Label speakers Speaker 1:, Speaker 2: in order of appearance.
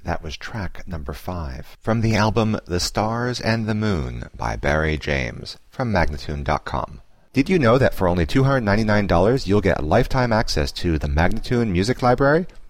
Speaker 1: That was track number 5 from the album The Stars and the Moon by Barry James from Magnatune.com. Did you know that for only $299 you'll get lifetime access to the Magnatune Music Library?